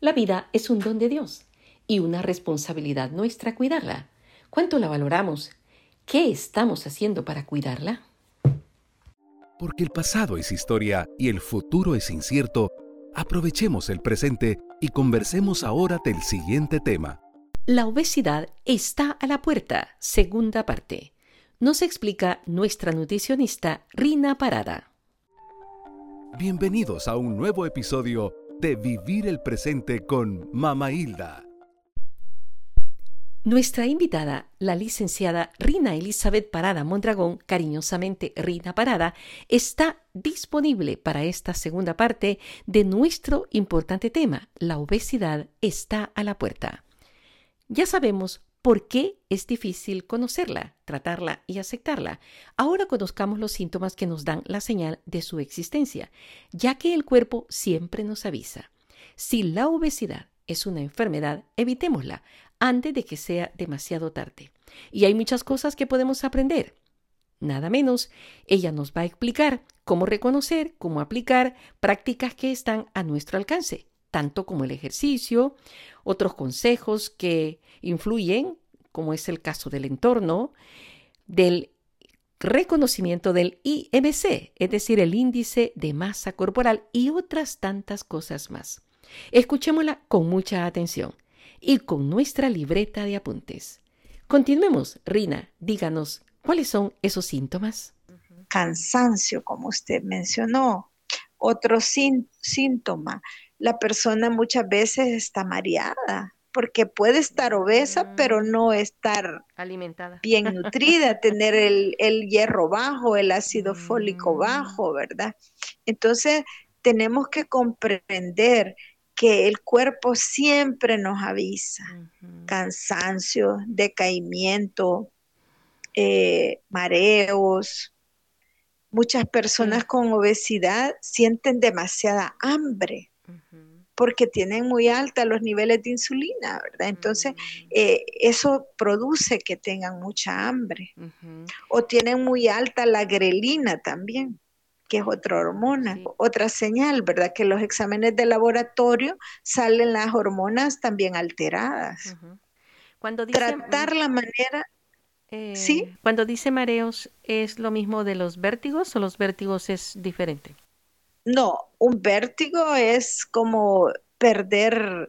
La vida es un don de Dios y una responsabilidad nuestra cuidarla. ¿Cuánto la valoramos? ¿Qué estamos haciendo para cuidarla? Porque el pasado es historia y el futuro es incierto, aprovechemos el presente y conversemos ahora del siguiente tema. La obesidad está a la puerta, segunda parte. Nos explica nuestra nutricionista Rina Parada. Bienvenidos a un nuevo episodio de Vivir el Presente con Mama Hilda. Nuestra invitada, la licenciada Rina Elizabeth Parada Mondragón, cariñosamente Rina Parada, está disponible para esta segunda parte de nuestro importante tema, la obesidad está a la puerta. Ya sabemos por qué es difícil conocerla, tratarla y aceptarla. Ahora conozcamos los síntomas que nos dan la señal de su existencia, ya que el cuerpo siempre nos avisa. Si la obesidad es una enfermedad, evitémosla antes de que sea demasiado tarde. Y hay muchas cosas que podemos aprender. Nada menos, ella nos va a explicar cómo reconocer, cómo aplicar prácticas que están a nuestro alcance, tanto como el ejercicio, otros consejos que influyen, como es el caso del entorno, del reconocimiento del IMC, es decir, el índice de masa corporal y otras tantas cosas más. Escuchémosla con mucha atención y con nuestra libreta de apuntes. Continuemos, Rina, díganos, ¿cuáles son esos síntomas? Cansancio, como usted mencionó. Otro síntoma, la persona muchas veces está mareada, porque puede estar obesa, pero no estar alimentada, bien nutrida, tener el hierro bajo, el ácido fólico bajo, ¿verdad? Entonces, tenemos que comprender que el cuerpo siempre nos avisa. Cansancio, decaimiento, mareos. Muchas personas con obesidad sienten demasiada hambre porque tienen muy alta los niveles de insulina, ¿verdad? Entonces, eso produce que tengan mucha hambre. O tienen muy alta la grelina también, que es otra hormona, otra señal, ¿verdad? Que los exámenes de laboratorio salen las hormonas también alteradas. Cuando dice, tratar la manera... ¿Sí? Cuando dice mareos, ¿es lo mismo de los vértigos o los vértigos es diferente? No, un vértigo es como perder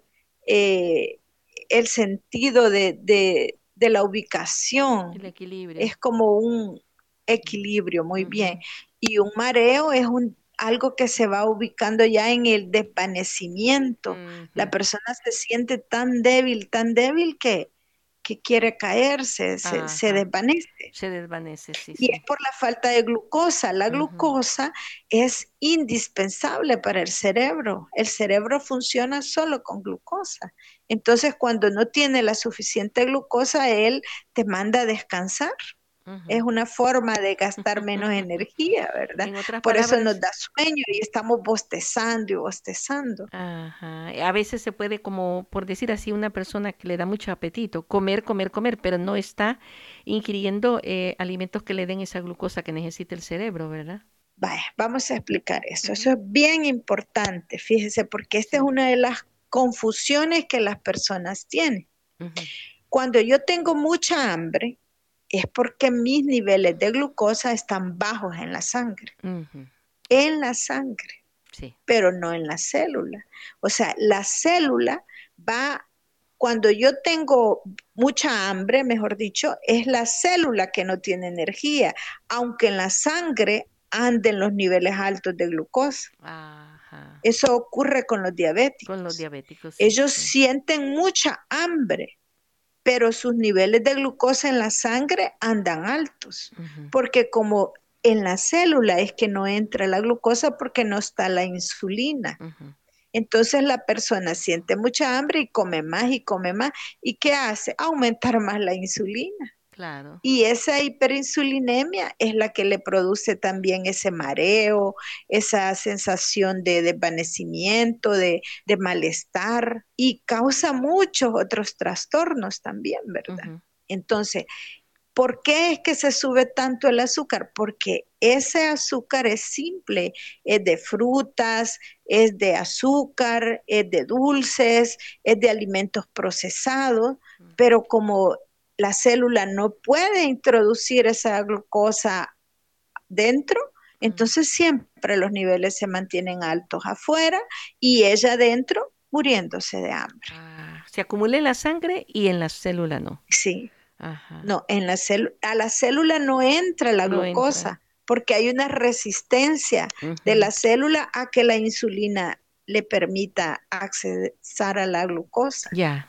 el sentido de la ubicación. El equilibrio. Es como un equilibrio, muy bien. Y un mareo es algo que se va ubicando ya en el desvanecimiento. La persona se siente tan débil que quiere caerse, se desvanece. Se desvanece, sí. Y es por la falta de glucosa. La glucosa es indispensable para el cerebro. El cerebro funciona solo con glucosa. Entonces, cuando no tiene la suficiente glucosa, él te manda a descansar. Es una forma de gastar menos energía, ¿verdad? Por eso nos da sueño y estamos bostezando y bostezando. A veces se puede, como por decir así, una persona que le da mucho apetito, comer, pero no está ingiriendo alimentos que le den esa glucosa que necesita el cerebro, ¿verdad? Vaya, vamos a explicar eso. Eso es bien importante, fíjese, porque esta es una de las confusiones que las personas tienen. Cuando yo tengo mucha hambre, es porque mis niveles de glucosa están bajos en la sangre. En la sangre, pero no en la célula. O sea, la célula va, cuando yo tengo mucha hambre, mejor dicho, es la célula que no tiene energía, aunque en la sangre anden los niveles altos de glucosa. Eso ocurre con los diabéticos. Ellos sienten mucha hambre, pero sus niveles de glucosa en la sangre andan altos, porque como en la célula es que no entra la glucosa porque no está la insulina. Entonces la persona siente mucha hambre y come más y come más. ¿Y qué hace? Aumentar más la insulina. Claro. Y esa hiperinsulinemia es la que le produce también ese mareo, esa sensación de desvanecimiento, de malestar, y causa muchos otros trastornos también, ¿verdad? Entonces, ¿por qué es que se sube tanto el azúcar? Porque ese azúcar es simple, es de frutas, es de azúcar, es de dulces, es de alimentos procesados, pero como la célula no puede introducir esa glucosa dentro, entonces siempre los niveles se mantienen altos afuera y ella dentro muriéndose de hambre. Se acumula en la sangre y en la célula no. Sí. Ajá. No, a la célula no entra la glucosa porque hay una resistencia de la célula a que la insulina le permita accesar a la glucosa. Ya.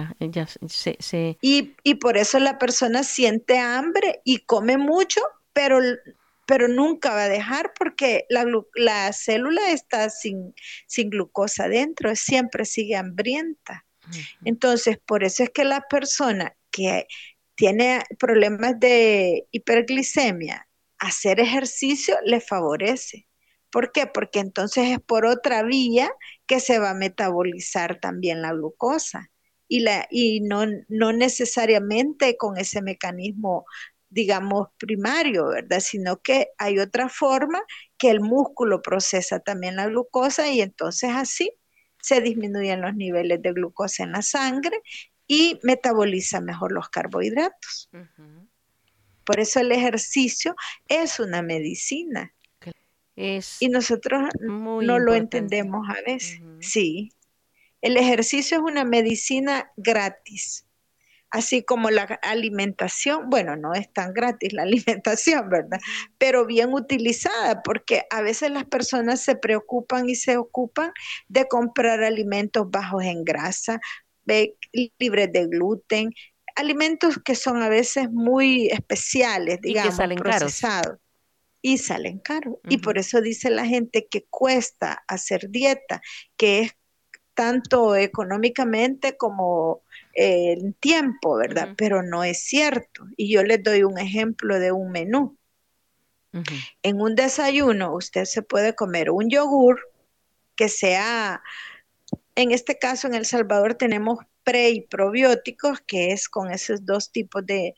Y por eso la persona siente hambre y come mucho, pero nunca va a dejar porque la célula está sin glucosa dentro, siempre sigue hambrienta. Entonces, por eso es que la persona que tiene problemas de hiperglicemia, hacer ejercicio le favorece. ¿Por qué? Porque entonces es por otra vía que se va a metabolizar también la glucosa y no necesariamente con ese mecanismo, digamos, primario, ¿verdad? Sino que hay otra forma que el músculo procesa también la glucosa y entonces así se disminuyen los niveles de glucosa en la sangre y metaboliza mejor los carbohidratos. Por eso el ejercicio es una medicina. Y nosotros no lo entendemos a veces. Sí. El ejercicio es una medicina gratis. Así como la alimentación, bueno, no es tan gratis la alimentación, ¿verdad? Pero bien utilizada, porque a veces las personas se preocupan y se ocupan de comprar alimentos bajos en grasa, libres de gluten, alimentos que son a veces muy especiales, digamos, procesados. Y salen caros. Y por eso dice la gente que cuesta hacer dieta, que es tanto económicamente como en tiempo, ¿verdad? Pero no es cierto. Y yo les doy un ejemplo de un menú. En un desayuno usted se puede comer un yogur que sea, en este caso en El Salvador tenemos pre y probióticos, que es con esos dos tipos de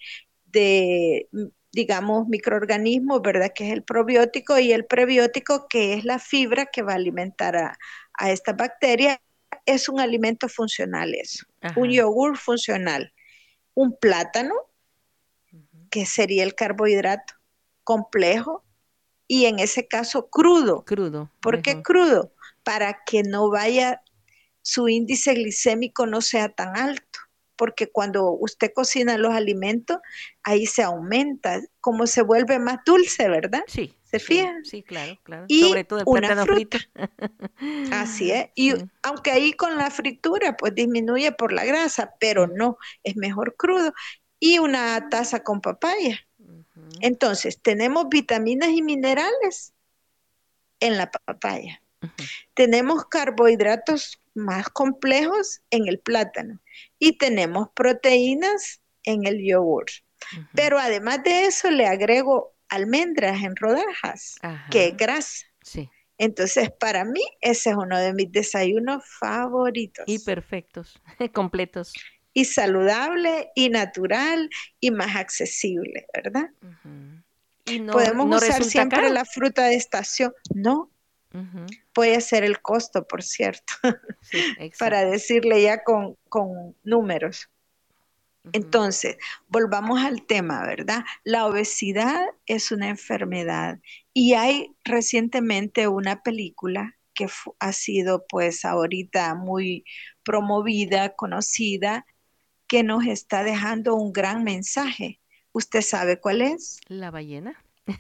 digamos, microorganismos, ¿verdad? Que es el probiótico y el prebiótico, que es la fibra que va a alimentar a esta bacteria. Es un alimento funcional eso, un yogur funcional, un plátano, que sería el carbohidrato complejo, y en ese caso crudo. ¿Por qué crudo? Para que no vaya, su índice glicémico no sea tan alto, porque cuando usted cocina los alimentos, ahí se aumenta, como se vuelve más dulce, ¿verdad? Sí. ¿Se fijan? Sí, claro. Y sobre todo el plátano frito. Así es. Y aunque ahí con la fritura pues disminuye por la grasa, pero no, es mejor crudo. Y una taza con papaya. Entonces, tenemos vitaminas y minerales en la papaya. Tenemos carbohidratos más complejos en el plátano y tenemos proteínas en el yogur. Pero además de eso le agrego almendras en rodajas, que es grasa. Sí. Entonces, para mí, ese es uno de mis desayunos favoritos. Y perfectos, completos. Y saludable, y natural, y más accesible, ¿verdad? Y ¿Podemos usar siempre caro? la fruta de estación? No. Puede ser el costo, por cierto, sí, para decirle ya con números. Entonces, volvamos al tema, ¿verdad? La obesidad es una enfermedad y hay recientemente una película que ha sido pues ahorita muy promovida, conocida, que nos está dejando un gran mensaje. ¿Usted sabe cuál es? La ballena.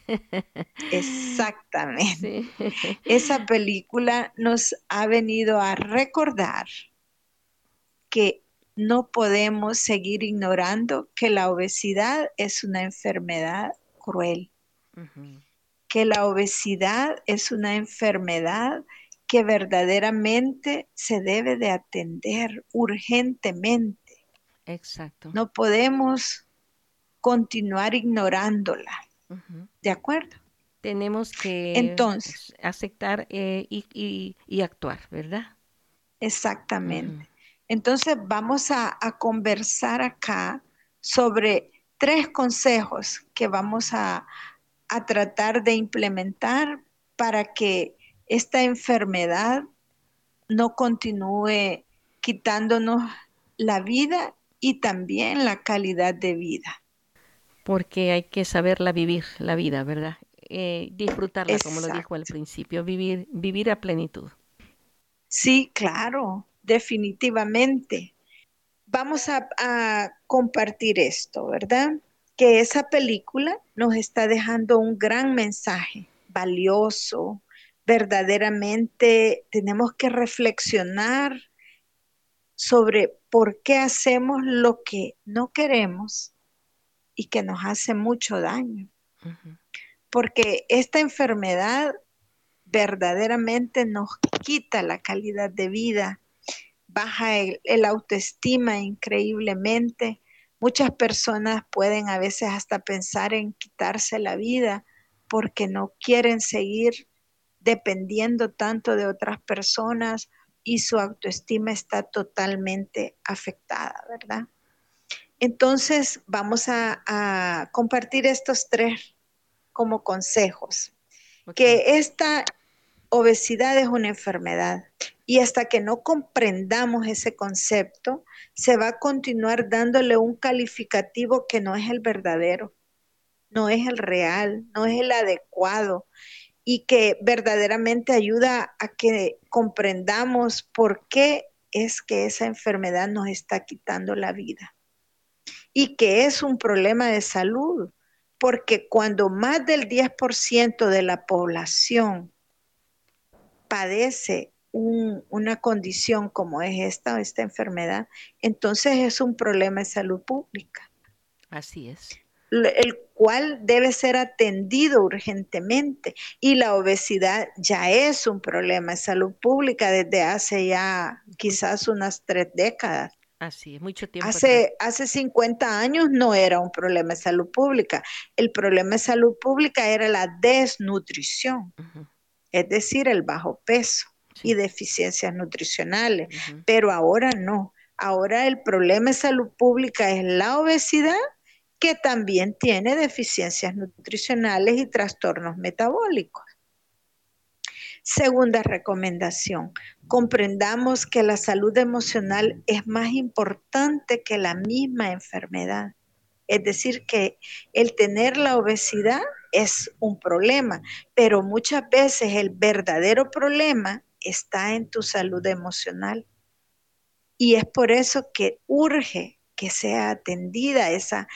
Exactamente. Sí. Esa película nos ha venido a recordar que no podemos seguir ignorando que la obesidad es una enfermedad cruel, que la obesidad es una enfermedad que verdaderamente se debe de atender urgentemente. Exacto. No podemos continuar ignorándola. ¿De acuerdo? Tenemos que entonces aceptar y actuar, ¿verdad? Exactamente. Entonces vamos a conversar acá sobre 3 consejos que vamos a tratar de implementar para que esta enfermedad no continúe quitándonos la vida y también la calidad de vida. Porque hay que saberla vivir, la vida, ¿verdad? Disfrutarla, como lo dijo al Exacto. principio, vivir a plenitud. Sí, claro, definitivamente. Vamos a compartir esto, ¿verdad? Que esa película nos está dejando un gran mensaje valioso. Verdaderamente tenemos que reflexionar sobre por qué hacemos lo que no queremos y que nos hace mucho daño. Uh-huh. Porque esta enfermedad verdaderamente nos quita la calidad de vida, baja el autoestima increíblemente. Muchas personas pueden a veces hasta pensar en quitarse la vida porque no quieren seguir dependiendo tanto de otras personas y su autoestima está totalmente afectada, ¿verdad? Entonces vamos a compartir estos 3 como consejos. Okay. Que esta obesidad es una enfermedad y hasta que no comprendamos ese concepto, se va a continuar dándole un calificativo que no es el verdadero, no es el real, no es el adecuado y que verdaderamente ayuda a que comprendamos por qué es que esa enfermedad nos está quitando la vida y que es un problema de salud, porque cuando más del 10% de la población padece una condición como es esta enfermedad, entonces es un problema de salud pública, Así es. el cual debe ser atendido urgentemente. Y la obesidad ya es un problema de salud pública desde hace ya quizás unas 3 décadas. Así es, mucho tiempo atrás. Hace 50 años no era un problema de salud pública. El problema de salud pública era la desnutrición. Uh-huh. Es decir, el bajo peso Sí. y deficiencias nutricionales, Uh-huh. pero ahora no. Ahora el problema de salud pública es la obesidad, que también tiene deficiencias nutricionales y trastornos metabólicos. Segunda recomendación, comprendamos que la salud emocional es más importante que la misma enfermedad. Es decir, que el tener la obesidad es un problema, pero muchas veces el verdadero problema está en tu salud emocional. Y es por eso que urge que sea atendida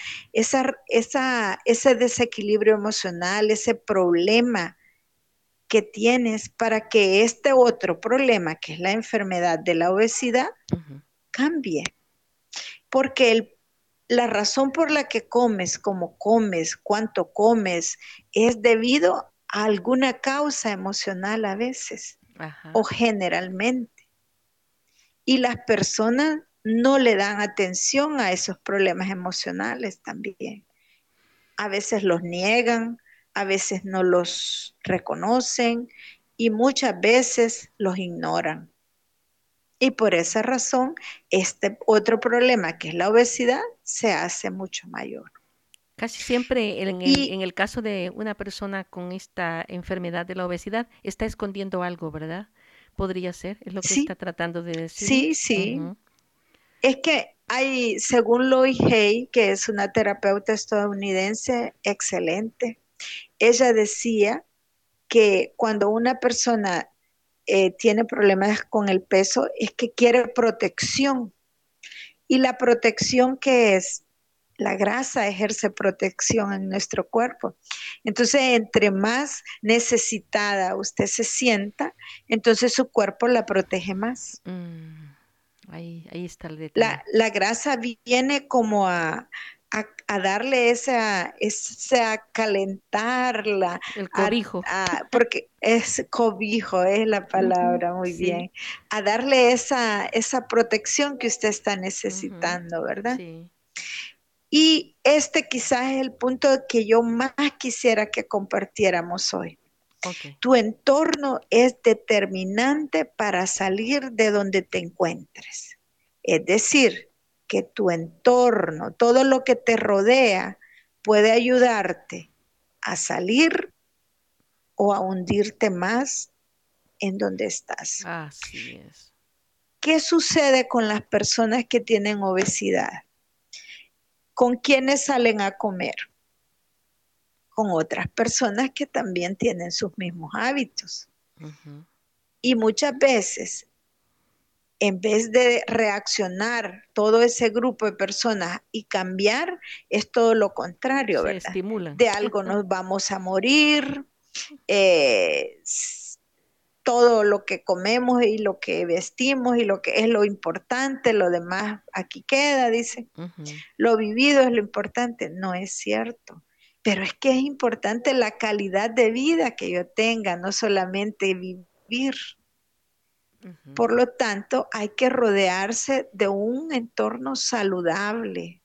ese desequilibrio emocional, ese problema que tienes para que este otro problema, que es la enfermedad de la obesidad, Uh-huh. cambie. Porque la razón por la que comes, como comes, cuánto comes, es debido a alguna causa emocional a veces Ajá. o generalmente. Y las personas no le dan atención a esos problemas emocionales también. A veces los niegan, a veces no los reconocen y muchas veces los ignoran. Y por esa razón, este otro problema, que es la obesidad, se hace mucho mayor. Casi siempre Y en el caso de una persona con esta enfermedad de la obesidad, está escondiendo algo, ¿verdad? Podría ser, es lo que está sí, tratando de decirnos. sí. Uh-huh. Es que hay, según Lois Hay, que es una terapeuta estadounidense excelente, ella decía que cuando una persona tiene problemas con el peso es que quiere protección. Y la protección que es, la grasa ejerce protección en nuestro cuerpo. Entonces, entre más necesitada usted se sienta, entonces su cuerpo la protege más. Ahí está el detalle. La grasa viene como a darle esa calentarla, El cobijo. porque es cobijo, es la Uh-huh. palabra, muy Sí. bien, a darle esa protección que usted está Uh-huh. necesitando, ¿verdad? Sí. Y este quizás es el punto que yo más quisiera que compartiéramos hoy. Okay. Tu entorno es determinante para salir de donde te encuentres. Es decir, que tu entorno, todo lo que te rodea, puede ayudarte a salir o a hundirte más en donde estás. Así es. ¿Qué sucede con las personas que tienen obesidad? ¿Con quiénes salen a comer? Con otras personas que también tienen sus mismos hábitos. Ujú. Y muchas veces, en vez de reaccionar todo ese grupo de personas y cambiar, es todo lo contrario, Se ¿verdad? estimulan. De algo nos vamos a morir, eh, todo lo que comemos y lo que vestimos y lo que es lo importante, lo demás aquí queda, dice. Ujú. Lo vivido es lo importante. No es cierto. Pero es que es importante la calidad de vida que yo tenga, no solamente vivir. Ujú. Por lo tanto, hay que rodearse de un entorno saludable,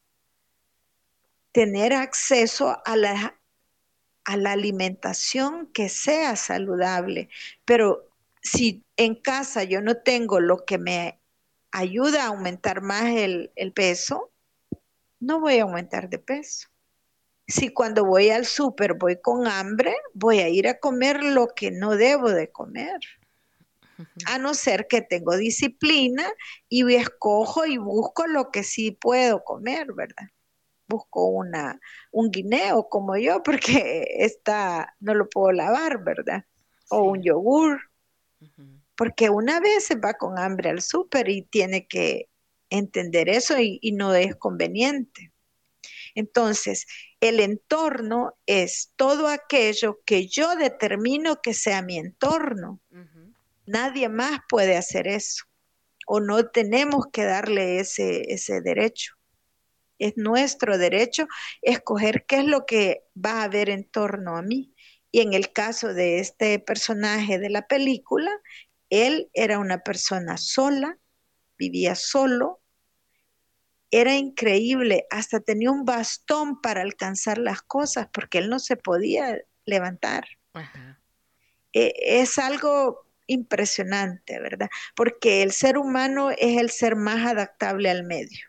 tener acceso a la alimentación que sea saludable. Pero si en casa yo no tengo lo que me ayuda a aumentar más el peso, no voy a aumentar de peso. Si cuando voy al súper voy con hambre, voy a ir a comer lo que no debo de comer. A no ser que tengo disciplina y escojo y busco lo que sí puedo comer, ¿verdad? Busco un guineo como yo, porque no lo puedo lavar, ¿verdad? O un Sí. yogur, Ujú. porque una vez se va con hambre al súper y tiene que entender eso y no es conveniente. Entonces, el entorno es todo aquello que yo determino que sea mi entorno. Ujú. Nadie más puede hacer eso o no tenemos que darle ese derecho. Es nuestro derecho escoger qué es lo que va a haber en torno a mí. Y en el caso de este personaje de la película, él era una persona sola, vivía solo, era increíble, hasta tenía un bastón para alcanzar las cosas porque él no se podía levantar. Ajá. Es algo impresionante, ¿verdad? Porque el ser humano es el ser más adaptable al medio.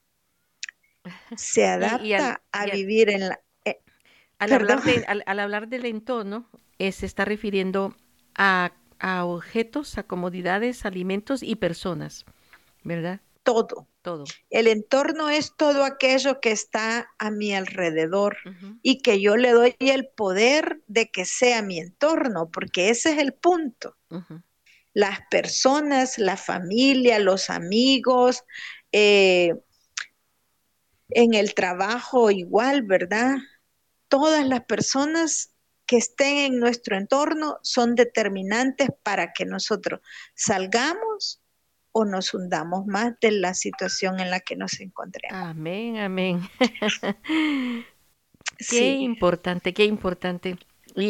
Se Y, y al, adapta a y al, vivir en la... al perdón. hablar al hablar del entorno, se está refiriendo a objetos, a comodidades, alimentos y personas, ¿verdad? Todo. Todo. El entorno es todo aquello que está a mi alrededor Ujú. y que yo le doy el poder de que sea mi entorno, porque ese es el punto. Ujú. Las personas, la familia, los amigos, eh, en el trabajo igual, ¿verdad? Todas las personas que estén en nuestro entorno son determinantes para que nosotros salgamos o nos hundamos más de la situación en la que nos encontremos. Amén, amén. Qué Sí, importante, qué importante. Y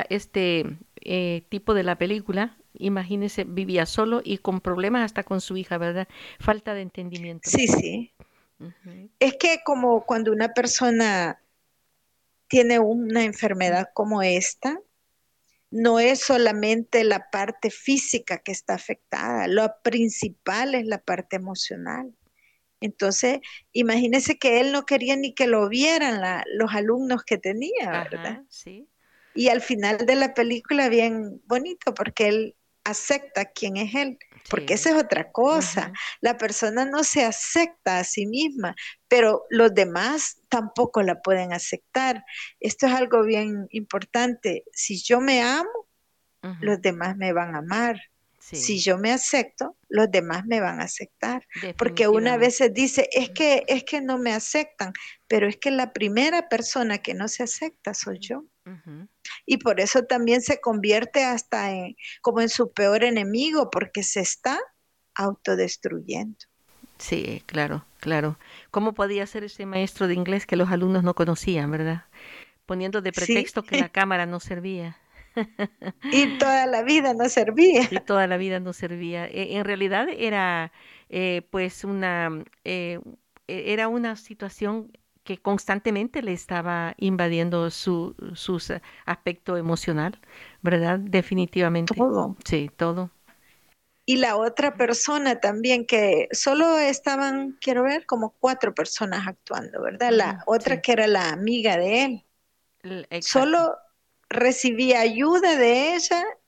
tipo de la película, imagínese, vivía solo y con problemas hasta con su hija, ¿verdad? Falta de entendimiento. sí, sí. Ujú. Es que como cuando una persona tiene una enfermedad como esta, no es solamente la parte física que está afectada, lo principal es la parte emocional. Entonces, imagínese que él no quería ni que lo vieran los alumnos que tenía, ¿verdad? Ajá, sí. Y al final de la película, bien bonito, porque él acepta quién es él, porque esa Sí. es otra cosa. Ujú. La persona no se acepta a sí misma, pero los demás tampoco la pueden aceptar. Esto es algo bien importante. Si yo me amo, Ujú. los demás me van a amar. Si Sí, yo me acepto, los demás me van a aceptar. Porque una vez definitivamente. se dice, es que no me aceptan, pero es que la primera persona que no se acepta soy yo. Ujú. Y por eso también se convierte hasta como en su peor enemigo, porque se está autodestruyendo. Sí, claro, claro. ¿Cómo podía ser ese maestro de inglés que los alumnos no conocían, verdad? Poniendo de Sí, pretexto que la cámara no servía. y toda la vida no servía. Y toda la vida no servía. En realidad era pues era una situación que constantemente le estaba invadiendo su aspecto emocional, ¿verdad? Definitivamente. Todo. Sí, todo. Y la otra persona también, que solo estaban, quiero ver, como 4 personas actuando, ¿verdad? Ujú, La otra sí, que era la amiga de él, exacto. solo recibía ayuda de ella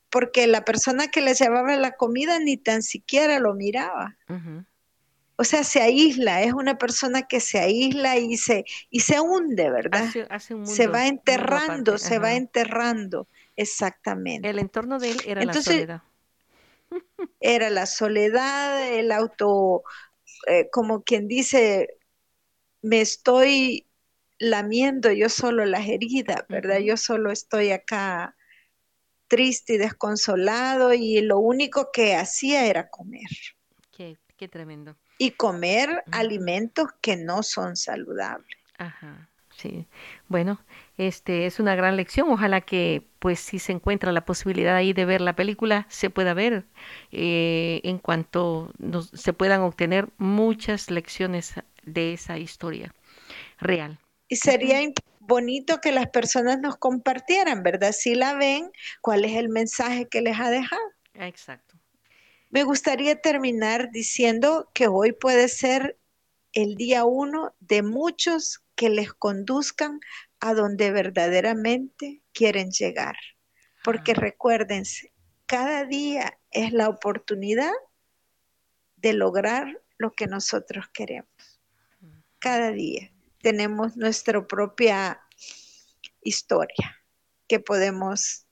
porque la persona que le llevaba la comida ni tan siquiera lo miraba. Ujú. O sea, se aísla, es una persona que se aísla y se hunde, ¿verdad? Hace un Se va mundo aparte. se va Ajá. enterrando, El exactamente. entorno de él era la Entonces, soledad. era la soledad, el auto, como quien dice, me estoy lamiendo yo solo las heridas, ¿verdad? Ujú. Yo solo estoy acá triste y desconsolado y lo único que hacía era comer Qué tremendo. y comer Ujú. alimentos que no son saludables. Ajá, sí. Bueno, es una gran lección. Ojalá que, pues, si se encuentra la posibilidad ahí de ver la película, se pueda ver en cuanto se puedan obtener muchas lecciones de esa historia real. Y Ujú. sería bonito que las personas nos compartieran, ¿verdad? Si la ven, ¿cuál es el mensaje que les ha dejado? Exacto. Me gustaría terminar diciendo que hoy puede ser el día uno de muchos que les conduzcan a donde verdaderamente quieren llegar. Porque Ah, recuérdense, cada día es la oportunidad de lograr lo que nosotros queremos. Cada día tenemos nuestra propia historia que podemos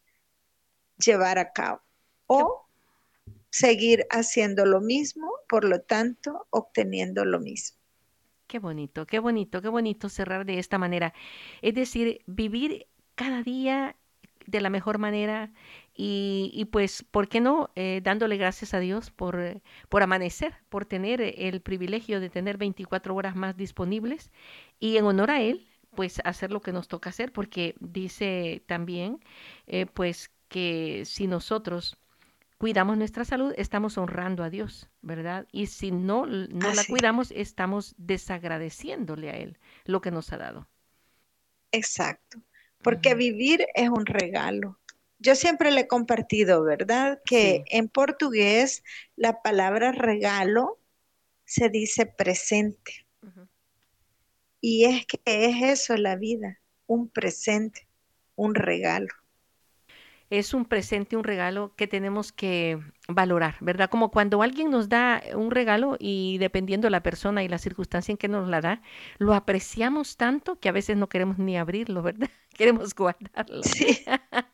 llevar a cabo qué, o seguir haciendo lo mismo, por lo tanto, obteniendo lo mismo. qué bonito, qué bonito, qué bonito cerrar de esta manera. Es decir, vivir cada día de la mejor manera y pues, ¿por qué no? Dándole gracias a Dios por amanecer, por tener el privilegio de tener 24 horas más disponibles y en honor a Él, pues hacer lo que nos toca hacer, porque dice también, pues, que si nosotros cuidamos nuestra salud, estamos honrando a Dios, ¿verdad? Y si no la Así, cuidamos, estamos desagradeciéndole a Él lo que nos ha dado. exacto. Porque Ujú. vivir es un regalo. Yo siempre le he compartido, ¿verdad? Que Sí. en portugués la palabra regalo se dice presente. Ujú. Y es que es eso la vida, un presente, un regalo. Es un presente, un regalo que tenemos que valorar, ¿verdad? Como cuando alguien nos da un regalo y dependiendo la persona y la circunstancia en que nos la da, lo apreciamos tanto que a veces no queremos ni abrirlo, ¿verdad? Queremos guardarlo. Sí,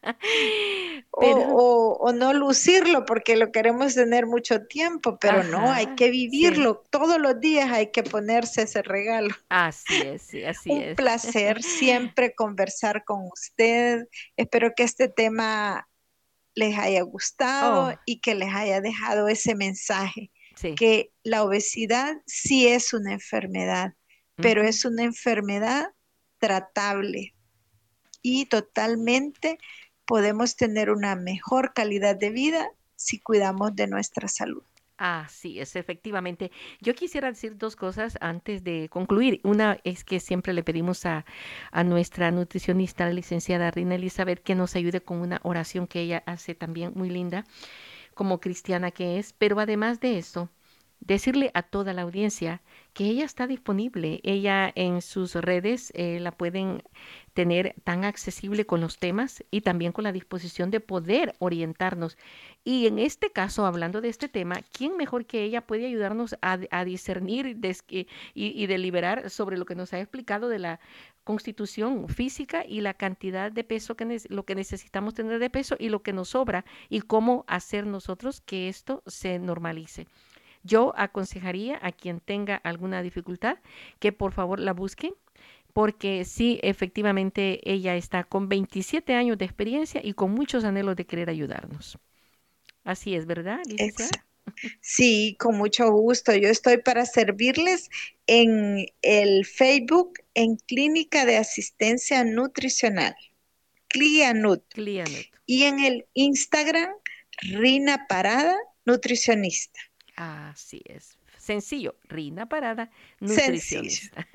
Pero o no lucirlo porque lo queremos tener mucho tiempo, pero no, hay ajá, que sí, vivirlo. Todos los días hay que ponerse ese regalo. así es, sí, así Un es. placer siempre conversar con usted. Espero que este tema les haya gustado Oh, y que les haya dejado ese mensaje, sí. que la obesidad sí es una enfermedad, pero Ujú. es una enfermedad tratable y totalmente podemos tener una mejor calidad de vida si cuidamos de nuestra salud. Así es, efectivamente. Yo quisiera decir dos cosas antes de concluir. Una es que siempre le pedimos a nuestra nutricionista, la licenciada Rina Elizabeth, que nos ayude con una oración que ella hace también muy linda, como cristiana que es. Pero además de eso, decirle a toda la audiencia que ella está disponible. Ella en sus redes la pueden tener tan accesible con los temas y también con la disposición de poder orientarnos. Y en este caso, hablando de este tema, ¿quién mejor que ella puede ayudarnos a discernir y deliberar sobre lo que nos ha explicado de la constitución física y la cantidad de peso lo que necesitamos tener de peso y lo que nos sobra y cómo hacer nosotros que esto se normalice? Yo aconsejaría a quien tenga alguna dificultad que por favor la busquen porque sí, efectivamente, ella está con 27 años de experiencia y con muchos anhelos de querer ayudarnos. Así es, ¿verdad, licenciada? Exacto. Sí, con mucho gusto. Yo estoy para servirles en el Facebook en Clínica de Asistencia Nutricional, CLIANUT, Clianut. y en el Instagram Rina Parada Nutricionista. Así es. Sencillo, Rina Parada, Sencillo. nutricionista.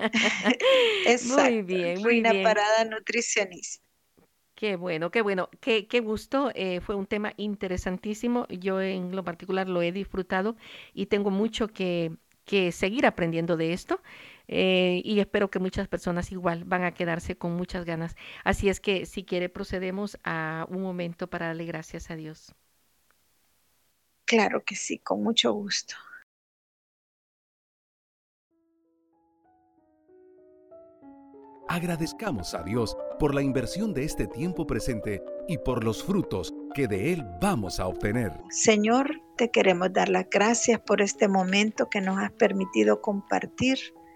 Muy Exacto. bien, muy Rina bien. Parada Nutricionista. Qué bueno, qué bueno, qué gusto. Fue un tema interesantísimo. Yo en lo particular lo he disfrutado y tengo mucho que seguir aprendiendo de esto. y espero que muchas personas igual van a quedarse con muchas ganas. Así es que si quiere procedemos a un momento para darle gracias a Dios. Claro que sí, con mucho gusto. Agradezcamos a Dios por la inversión de este tiempo presente y por los frutos que de Él vamos a obtener. Señor, te queremos dar las gracias por este momento que nos has permitido compartir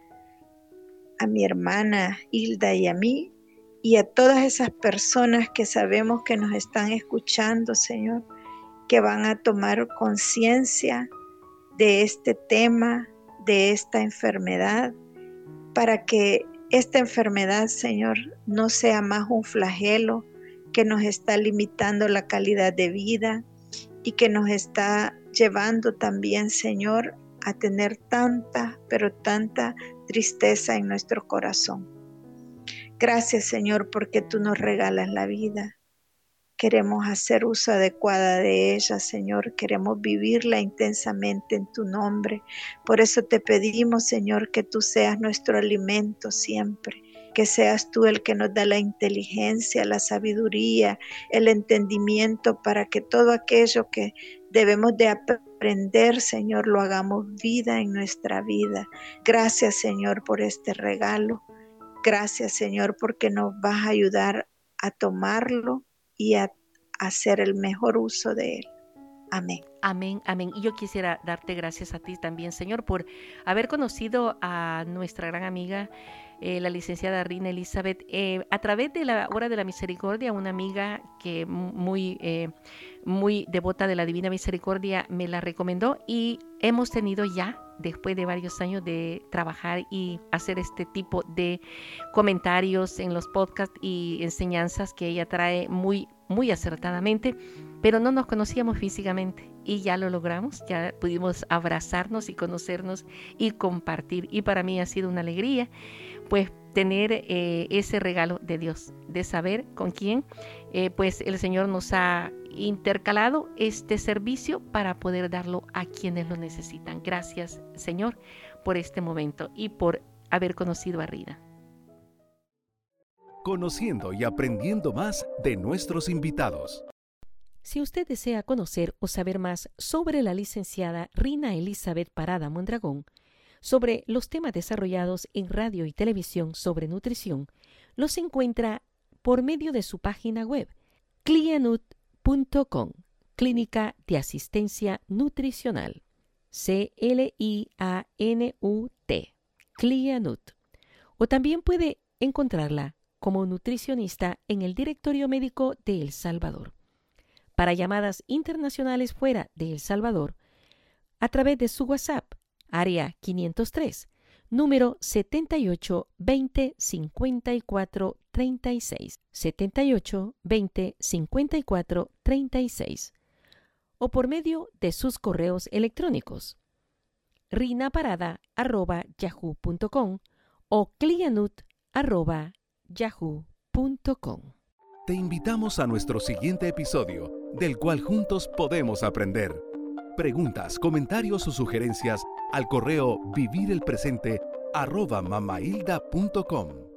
a mi hermana Hilda y a mí y a todas esas personas que sabemos que nos están escuchando, Señor, que van a tomar conciencia de este tema, de esta enfermedad, para que esta enfermedad, Señor, no sea más un flagelo que nos está limitando la calidad de vida y que nos está llevando también, Señor, a tener tanta, pero tanta tristeza en nuestro corazón. Gracias, Señor, porque tú nos regalas la vida. Queremos hacer uso adecuado de ella, Señor. Queremos vivirla intensamente en tu nombre. Por eso te pedimos, Señor, que tú seas nuestro alimento siempre. Que seas tú el que nos da la inteligencia, la sabiduría, el entendimiento para que todo aquello que debemos de aprender, Señor, lo hagamos vida en nuestra vida. Gracias, Señor, por este regalo. Gracias, Señor, porque nos vas a ayudar a tomarlo y a hacer el mejor uso de él. Amén. Amén, amén. Y yo quisiera darte gracias a ti también, Señor, por haber conocido a nuestra gran amiga, la licenciada Rina Elizabeth, a través de la Hora de la Misericordia, una amiga que muy devota de la Divina Misericordia me la recomendó y hemos tenido ya, después de varios años de trabajar y hacer este tipo de comentarios en los podcasts y enseñanzas que ella trae muy acertadamente, pero no nos conocíamos físicamente y ya lo logramos, ya pudimos abrazarnos y conocernos y compartir, y para mí ha sido una alegría pues tener ese regalo de Dios, de saber con quién pues el Señor nos ha intercalado este servicio para poder darlo a quienes lo necesitan. Gracias, Señor, por este momento y por haber conocido a Rina. Conociendo y aprendiendo más de nuestros invitados. Si usted desea conocer o saber más sobre la licenciada Rina Elizabeth Parada Mondragón, sobre los temas desarrollados en radio y televisión sobre nutrición, los encuentra por medio de su página web, Clianut.com, Clínica de Asistencia Nutricional, CLIANUT, Clianut. O también puede encontrarla como nutricionista en el Directorio Médico de El Salvador. Para llamadas internacionales fuera de El Salvador, a través de su WhatsApp, área 503, número 78 20 54 36, 78 20 54 36, o por medio de sus correos electrónicos, rinaparada@yahoo.com o clianut@yahoo.com. Te invitamos a nuestro siguiente episodio, del cual juntos podemos aprender. Preguntas, comentarios o sugerencias al correo vivirelpresente@mamahilda.com.